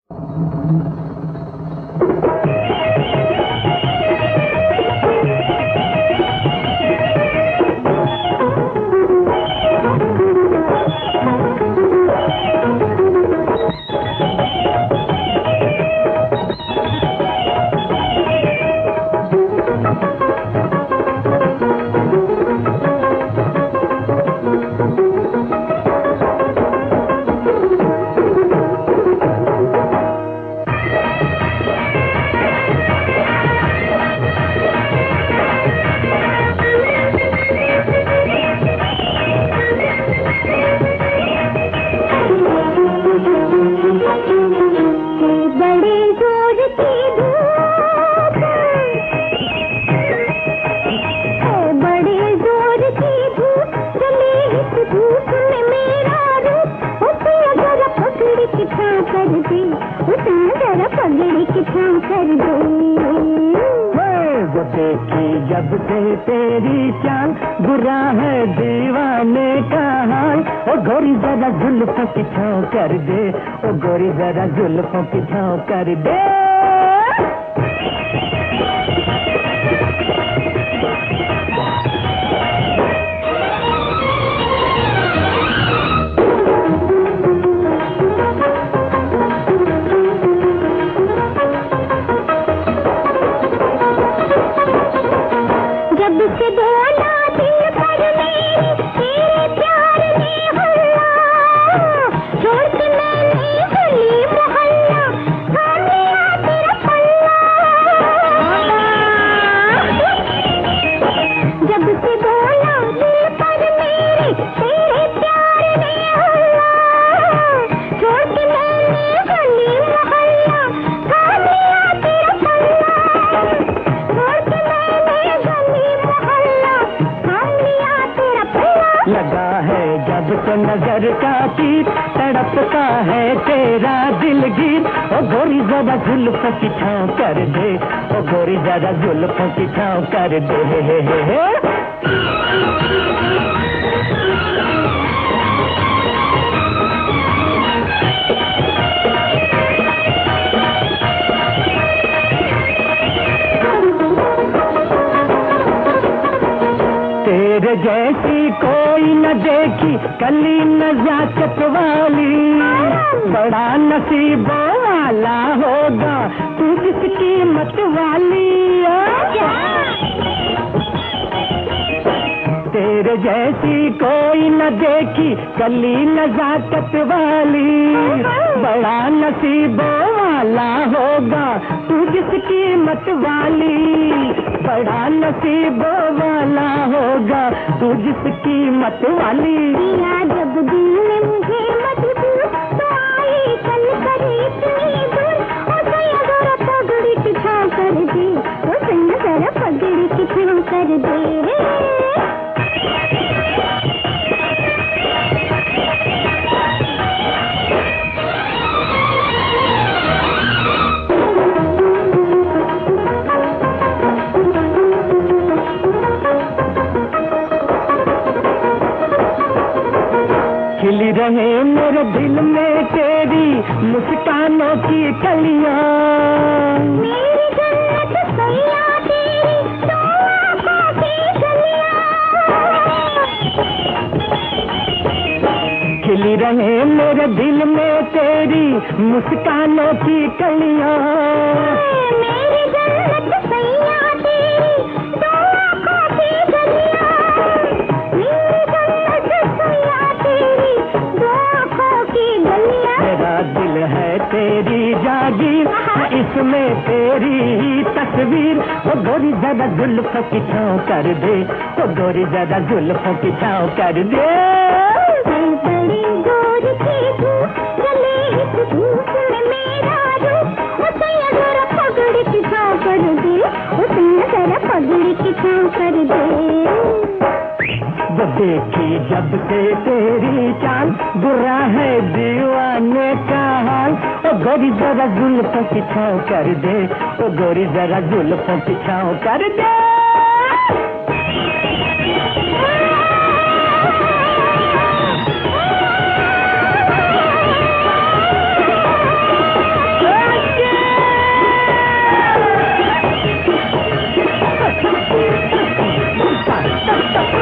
जब से तेरी चाल बुरा है दीवाने का हाल। ओ गोरी जरा जुल्फों की छाँव कर दे, ओ गोरी जरा जुल्फों की छाँव कर दे। लगा है जब से नजर का तीर, तड़पता है तेरा दिलगीर। ओ गोरी जरा जुल्फों की छाँव कर दे, ओ गोरी जरा जुल्फों की छाँव कर दे। तेरे जैसी कोई न देखी कली नजाकत वाली, बड़ा नसीबों वाला होगा तू जिसकी मत वाली। तेरे जैसी कोई न देखी कली नजाकत वाली, बड़ा नसीबों वाला होगा तू जिसकी मत वाली। बड़ा नसीबों वाला होगा तू जिसकी मत वाली। जब दिल ने मुझे मजबूर तो आई कल करे इतनी दूर। ओ सैया जरा पगड़ी की छाँव कर दे, ओ सैया जरा पगड़ी की छाँव कर दे। खिली रहे मेरे दिल में तेरी मुस्कानों की कलियां। मेरी जन्नत सैया तेरी दो आँखों की गलियां। खिली रहे मेरे दिल में तेरी मुस्कानों की कलियां। मेरी जन्नत सैया तेरी दो आँखों की गलियां। मेरी जन्नत सैया तेरी दो आँखों की गलियां। मेरा दिल है तेरी जागीर, इसमें तेरी ही तस्वीर। ओ गोरी जरा जुल्फों की छाँव कर दे, ओ गोरी जरा जुल्फों की छाँव कर दे। बड़ी दूर की धूप जले इस धूप में मेरा रूप। ओ सैया जरा पगड़ी की छाँव कर दे, ओ सैया जरा पगड़ी की छाँव कर दे। वो देखी जब से तेरी चाल बुरा है दीवाने का हाल। ओ गोरी जरा जुल्फों की छाँव कर दे, ओ गोरी जरा जुल्फों की छाँव कर दे। तो